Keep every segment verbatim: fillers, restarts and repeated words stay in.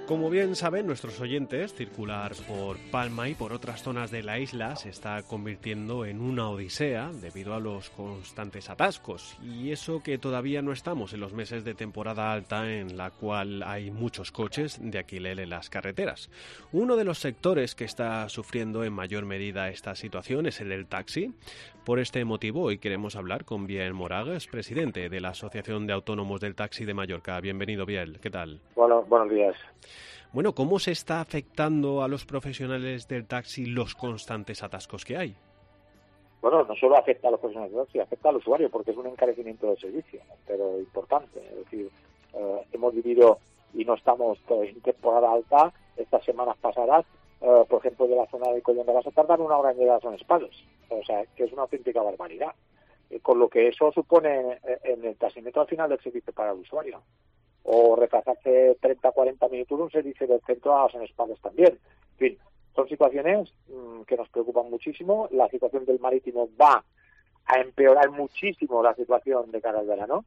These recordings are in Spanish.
Como bien saben nuestros oyentes, circular por Palma y por otras zonas de la isla se está convirtiendo en una odisea debido a los constantes atascos. Y eso que todavía no estamos en los meses de temporada alta en la cual hay muchos coches de alquiler en las carreteras. Uno de los sectores que está sufriendo en mayor medida esta situación es el del taxi. Por este motivo hoy queremos hablar con Biel Moragues, presidente de la Asociación de Autónomos del Taxi de Mallorca. Bienvenido, Biel. ¿Qué tal? Bueno, buenos días. Bueno, ¿cómo se está afectando a los profesionales del taxi los constantes atascos que hay? Bueno, no solo afecta a los profesionales del taxi, afecta al usuario porque es un encarecimiento del servicio, pero importante. Es decir, eh, hemos vivido y no estamos en temporada alta estas semanas pasadas, eh, por ejemplo, de la zona de Collón de vas a tardar una hora en llegar a Son Espados. O sea, que es una auténtica barbaridad. Eh, con lo que eso supone eh, en el taxímetro al final del servicio para el usuario. O retrasarse treinta a cuarenta minutos un servicio del centro a Son Espados también. En fin, son situaciones mmm, que nos preocupan muchísimo. La situación del marítimo va a empeorar muchísimo la situación de cara al verano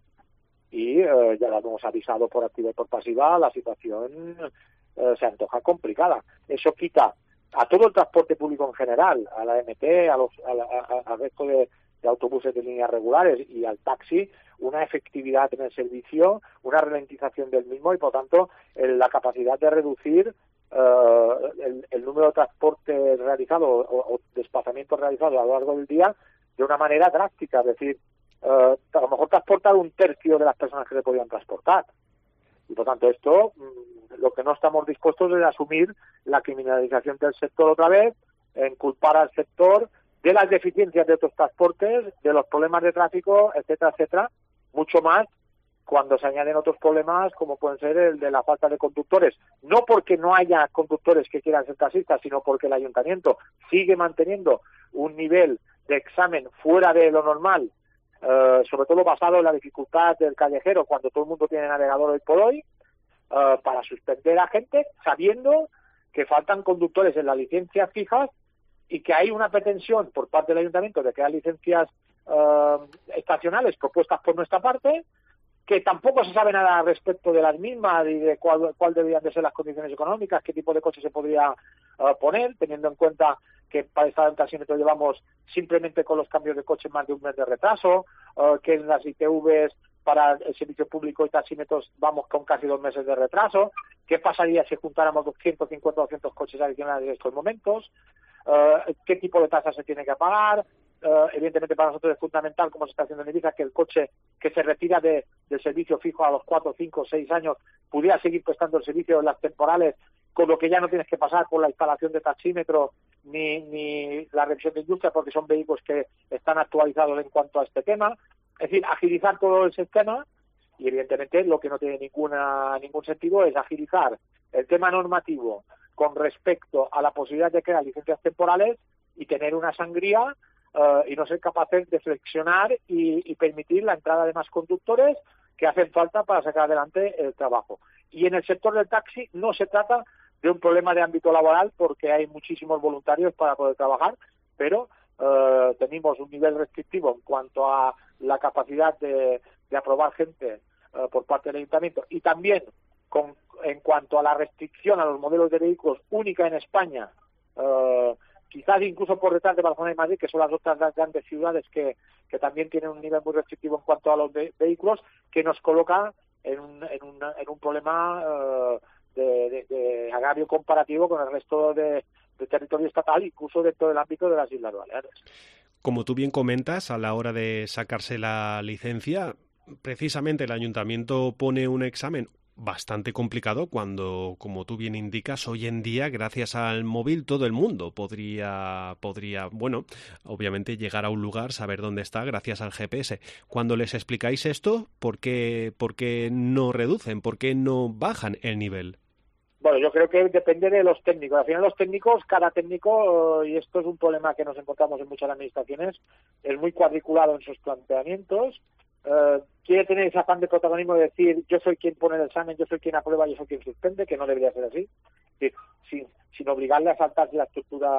y eh, ya la hemos avisado por activa y por pasiva, la situación eh, se antoja complicada. Eso quita a todo el transporte público en general, a la M T, a los, a la, a, al resto de, de autobuses de líneas regulares y al taxi, una efectividad en el servicio, una ralentización del mismo y, por tanto, el, la capacidad de reducir uh, el, el número de transportes realizados o, o desplazamientos realizados a lo largo del día de una manera drástica. Es decir, uh, a lo mejor transportar un tercio de las personas que se podían transportar. Y, por tanto, esto, lo que no estamos dispuestos es asumir la criminalización del sector otra vez, en culpar al sector de las deficiencias de otros transportes, de los problemas de tráfico, etcétera, etcétera, mucho más cuando se añaden otros problemas como pueden ser el de la falta de conductores, no porque no haya conductores que quieran ser taxistas, sino porque el ayuntamiento sigue manteniendo un nivel de examen fuera de lo normal, eh, sobre todo basado en la dificultad del callejero, cuando todo el mundo tiene navegador hoy por hoy, eh, para suspender a gente, sabiendo que faltan conductores en las licencias fijas y que hay una pretensión por parte del ayuntamiento de crear licencias Uh, estacionales propuestas por nuestra parte, que tampoco se sabe nada respecto de las mismas y de cuál, cuál deberían de ser las condiciones económicas, qué tipo de coche se podría uh, poner, teniendo en cuenta que para estar en taxímetro llevamos simplemente con los cambios de coche más de un mes de retraso, uh, que en las I T Vs para el servicio público y taxímetros vamos con casi dos meses de retraso. ¿Qué pasaría si juntáramos ciento cincuenta o doscientos coches adicionales en estos momentos? Uh, ¿Qué tipo de tasa se tiene que pagar? Uh, evidentemente para nosotros es fundamental, como se está haciendo en Ibiza, que el coche que se retira de, del servicio fijo a los cuatro, cinco, seis años pudiera seguir prestando el servicio en las temporales, con lo que ya no tienes que pasar por la instalación de taxímetro ni, ni la revisión de industria, porque son vehículos que están actualizados en cuanto a este tema. Es decir, agilizar todo el sistema y evidentemente lo que no tiene ninguna ningún sentido es agilizar el tema normativo con respecto a la posibilidad de crear licencias temporales y tener una sangría Uh, y no ser capaces de flexionar y, y permitir la entrada de más conductores que hacen falta para sacar adelante el trabajo. Y en el sector del taxi no se trata de un problema de ámbito laboral porque hay muchísimos voluntarios para poder trabajar, pero uh, tenemos un nivel restrictivo en cuanto a la capacidad de, de aprobar gente uh, por parte del ayuntamiento y también con, en cuanto a la restricción a los modelos de vehículos única en España, uh, quizás incluso por detrás de Barcelona y Madrid, que son las otras grandes ciudades que, que también tienen un nivel muy restrictivo en cuanto a los ve- vehículos, que nos coloca en un, en un, en un problema uh, de, de, de agravio comparativo con el resto de, de territorio estatal, incluso dentro del ámbito de las Islas Baleares. Como tú bien comentas, a la hora de sacarse la licencia, precisamente el ayuntamiento pone un examen bastante complicado cuando, como tú bien indicas, hoy en día, gracias al móvil, todo el mundo podría, podría, bueno, obviamente llegar a un lugar, saber dónde está, gracias al G P S. Cuando les explicáis esto, ¿por qué, por qué no reducen? ¿Por qué no bajan el nivel? Bueno, yo creo que depende de los técnicos. Al final los técnicos, cada técnico, y esto es un problema que nos encontramos en muchas administraciones, es muy cuadriculado en sus planteamientos. Uh, quiere tener ese afán de protagonismo de decir yo soy quien pone el examen, yo soy quien aprueba, yo soy quien suspende, que no debería ser así, sí, sin, sin obligarle a saltarse la estructura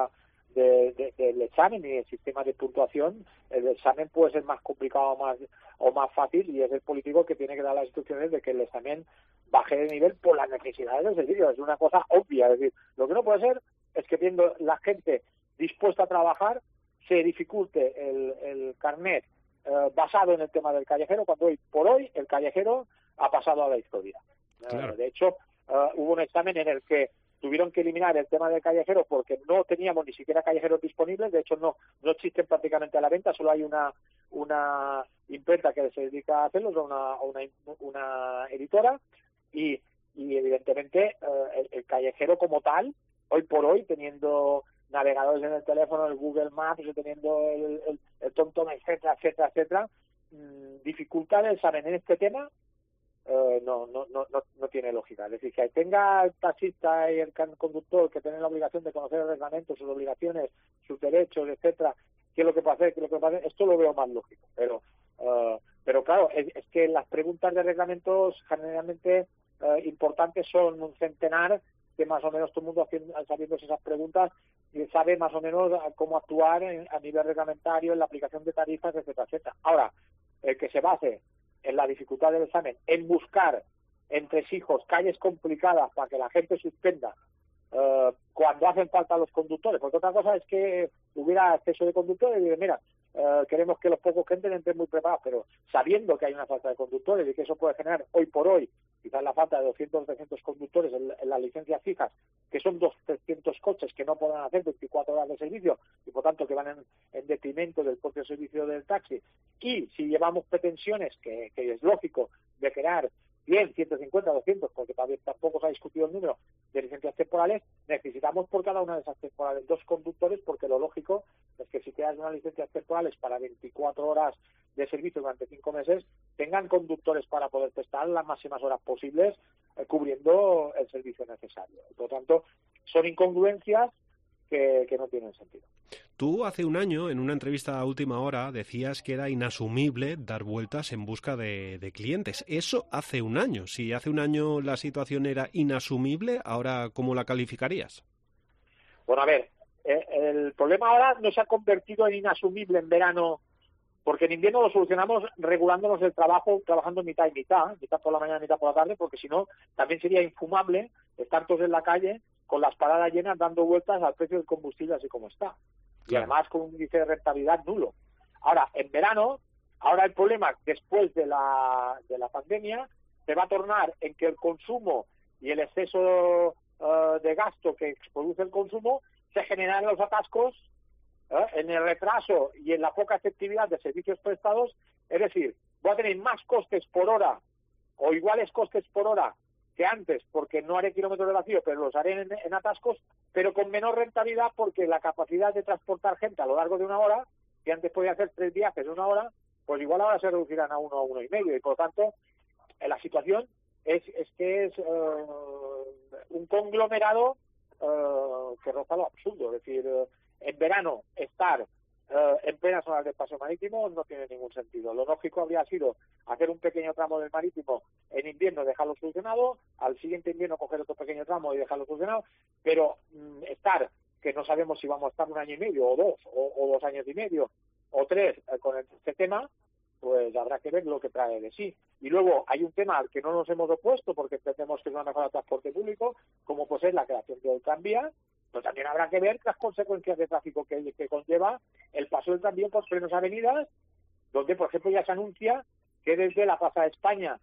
de, de, del examen y el sistema de puntuación, el examen puede ser más complicado más, o más fácil, y es el político que tiene que dar las instrucciones de que el examen baje de nivel por las necesidades del servicio. Es una cosa obvia. Es decir, lo que no puede ser es que viendo la gente dispuesta a trabajar se dificulte el, el carnet eh, basado en el tema del callejero, cuando hoy por hoy el callejero ha pasado a la historia. Claro. Eh, de hecho, eh, hubo un examen en el que tuvieron que eliminar el tema del callejero porque no teníamos ni siquiera callejeros disponibles. De hecho, no no existen prácticamente a la venta, solo hay una una imprenta que se dedica a hacerlo, una, una, una editora, y, y evidentemente eh, el, el callejero como tal, hoy por hoy, teniendo navegadores en el teléfono, el Google Maps, teniendo el, el, el TomTom, etcétera, etcétera, etcétera, mmm, dificultad el saber en este tema. Uh, no, no, no, no, no tiene lógica. Es decir, que tenga el taxista y el conductor que tienen la obligación de conocer el reglamento, sus obligaciones, sus derechos, etcétera, qué es lo que puede hacer, qué es lo que puede hacer, esto lo veo más lógico. Pero, uh, pero claro, es, es que las preguntas de reglamentos generalmente uh, importantes son un centenar, que más o menos todo el mundo haciendo, sabiendo esas preguntas y sabe más o menos cómo actuar en, a nivel reglamentario, en la aplicación de tarifas, etcétera, etcétera. Ahora, el que se base en la dificultad del examen, en buscar entresijos, calles complicadas para que la gente suspenda uh, cuando hacen falta los conductores, porque otra cosa es que hubiera exceso de conductores y digo, mira, uh, queremos que los pocos que entren entren muy preparados, pero sabiendo que hay una falta de conductores y que eso puede generar hoy por hoy quizás la falta de doscientos o trescientos conductores en, en las licencias fijas, que son doscientos trescientos coches que no podrán hacer veinticuatro horas de servicio y por tanto que van en, en detrimento del propio servicio del taxi. Y si llevamos pretensiones, que, que es lógico, de crear cien, ciento cincuenta, doscientos, porque tampoco se ha discutido el número de licencias temporales, necesitamos por cada una de esas temporales dos conductores, porque lo lógico es que si creas unas licencias temporales para veinticuatro horas de servicio durante cinco meses, tengan conductores para poder prestar las máximas horas posibles, eh, cubriendo el servicio necesario. Por lo tanto, son incongruencias que, que no tienen sentido. Tú hace un año, en una entrevista a Última Hora, decías que era inasumible dar vueltas en busca de, de clientes. Eso hace un año. Si hace un año la situación era inasumible, ¿ahora cómo la calificarías? Bueno, a ver, eh, el problema ahora no se ha convertido en inasumible en verano, porque en invierno lo solucionamos regulándonos el trabajo, trabajando mitad y mitad, mitad por la mañana, mitad por la tarde, porque si no, también sería infumable estar todos en la calle con las paradas llenas dando vueltas al precio del combustible así como está. Y claro, además con un índice de rentabilidad nulo. Ahora, en verano, ahora el problema después de la, de la pandemia se va a tornar en que el consumo y el exceso uh, de gasto que produce el consumo se generan los atascos, ¿eh? En el retraso y en la poca efectividad de servicios prestados. Es decir, voy a tener más costes por hora o iguales costes por hora que antes, porque no haré kilómetros de vacío, pero los haré en, en atascos, pero con menor rentabilidad, porque la capacidad de transportar gente a lo largo de una hora, que antes podía hacer tres viajes de una hora, pues igual ahora se reducirán a uno o uno y medio, y por lo tanto la situación es, es que es uh, un conglomerado uh, que roza lo absurdo. Es decir, uh, en verano estar Uh, en plenas zonas de paseo marítimo no tiene ningún sentido. Lo lógico habría sido hacer un pequeño tramo del marítimo en invierno, dejarlo solucionado, al siguiente invierno coger otro pequeño tramo y dejarlo solucionado, pero mm, estar, que no sabemos si vamos a estar un año y medio, o dos, o, o dos años y medio, o tres, eh, con este tema, pues habrá que ver lo que trae de sí. Y luego hay un tema al que no nos hemos opuesto, porque entendemos que es una mejora del transporte público, como pues es la creación del tranvía, pero también habrá que ver las consecuencias de tráfico que, que conlleva el paso del tranvía por plenas avenidas, donde, por ejemplo, ya se anuncia que desde la Plaza de España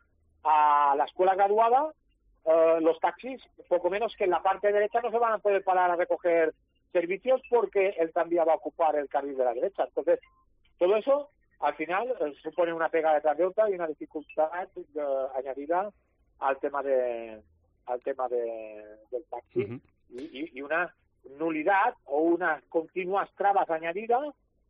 a la Escuela Graduada, eh, los taxis, poco menos que en la parte derecha, no se van a poder parar a recoger servicios porque el tranvía va a ocupar el carril de la derecha. Entonces, todo eso, al final, eh, supone una pega detrás de otra y una dificultad eh, añadida al tema de al tema de, del taxi. Uh-huh. Y, y una nulidad o unas continuas trabas añadidas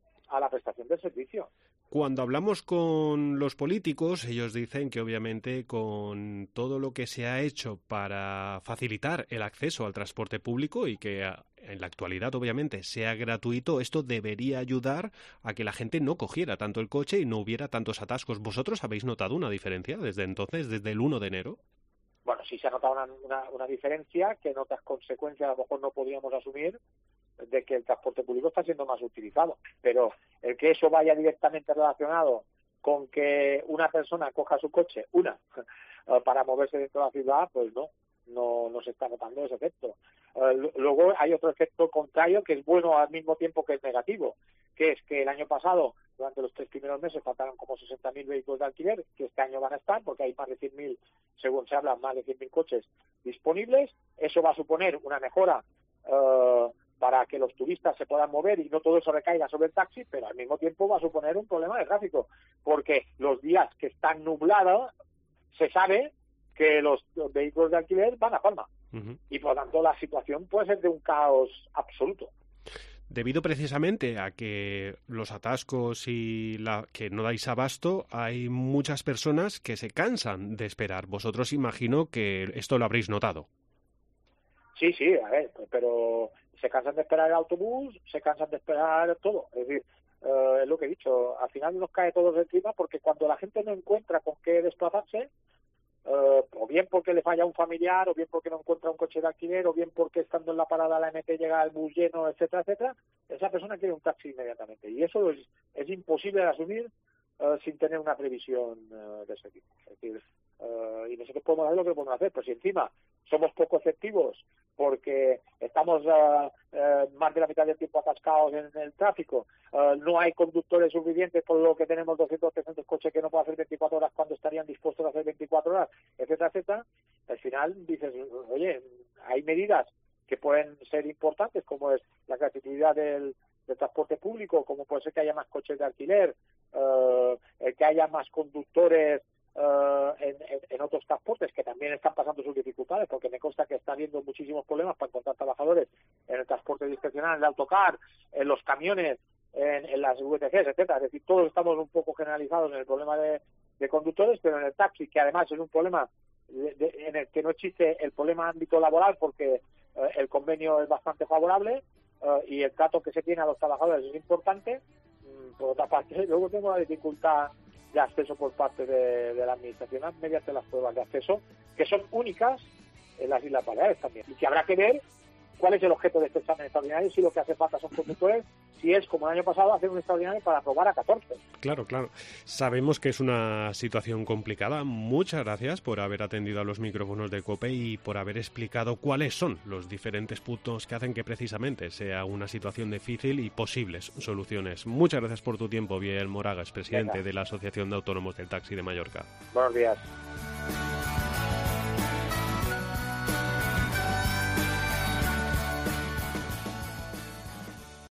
a la prestación del servicio. Cuando hablamos con los políticos, ellos dicen que obviamente con todo lo que se ha hecho para facilitar el acceso al transporte público y que en la actualidad obviamente sea gratuito, esto debería ayudar a que la gente no cogiera tanto el coche y no hubiera tantos atascos. ¿Vosotros habéis notado una diferencia desde entonces, desde el uno de enero? Bueno, sí se ha notado una, una, una diferencia que en otras consecuencias a lo mejor no podíamos asumir, de que el transporte público está siendo más utilizado. Pero el que eso vaya directamente relacionado con que una persona coja su coche, una, para moverse dentro de la ciudad, pues no, no, no se está notando ese efecto. Uh, luego hay otro efecto contrario que es bueno al mismo tiempo que es negativo, que es que el año pasado, durante los tres primeros meses, faltaron como sesenta mil vehículos de alquiler, que este año van a estar, porque hay más de cien mil, según se habla, más de cien mil coches disponibles. Eso va a suponer una mejora uh, para que los turistas se puedan mover y no todo eso recaiga sobre el taxi, pero al mismo tiempo va a suponer un problema de tráfico, porque los días que están nublados se sabe que los, los vehículos de alquiler van a Palma. Uh-huh. Y por lo tanto la situación puede ser de un caos absoluto. Debido precisamente a que los atascos y la que no dais abasto, hay muchas personas que se cansan de esperar. Vosotros imagino que esto lo habréis notado. Sí, sí, a ver, pero se cansan de esperar el autobús, se cansan de esperar todo. Es decir, eh, es lo que he dicho, al final nos cae todo encima porque cuando la gente no encuentra con qué desplazarse, Uh, o bien porque le falla un familiar, o bien porque no encuentra un coche de alquiler, o bien porque estando en la parada la M T llega el bus lleno, etcétera, etcétera, esa persona quiere un taxi inmediatamente. Y eso es, es imposible de asumir uh, sin tener una previsión uh, de ese tipo. Es decir, uh, y nosotros podemos hacer lo que podemos hacer, pero si encima somos poco efectivos porque estamos uh, uh, más de la mitad del tiempo atascados en, en el tráfico, uh, no hay conductores suficientes, por lo que tenemos doscientos, trescientos coches que no pueden hacer veinticuatro horas cuando estarían dispuestos a hacer veinticuatro horas, etcétera, etcétera, al final dices, oye, hay medidas que pueden ser importantes, como es la gratuidad del, del transporte público, como puede ser que haya más coches de alquiler, uh, que haya más conductores Uh, en, en, en otros transportes que también están pasando sus dificultades, porque me consta que está habiendo muchísimos problemas para encontrar trabajadores en el transporte discrecional, en el autocar, en los camiones, en, en las V T Cs, etcétera. Es decir, todos estamos un poco generalizados en el problema de, de conductores, pero en el taxi, que además es un problema de, de, en el que no existe el problema ámbito laboral porque uh, el convenio es bastante favorable uh, y el trato que se tiene a los trabajadores es importante. Mm, por otra parte, luego tengo la dificultad de acceso por parte de, de la administración mediante las pruebas de acceso, que son únicas en las Islas Baleares también, y que habrá que ver cuál es el objeto de este examen extraordinario, si lo que hace falta son conductores, si es, como el año pasado, hacer un extraordinario para aprobar a catorce. Claro, claro. Sabemos que es una situación complicada. Muchas gracias por haber atendido a los micrófonos de COPE y por haber explicado cuáles son los diferentes puntos que hacen que precisamente sea una situación difícil y posibles soluciones. Muchas gracias por tu tiempo, Biel Moragas, presidente Venga. de la Asociación de Autónomos del Taxi de Mallorca. Buenos días.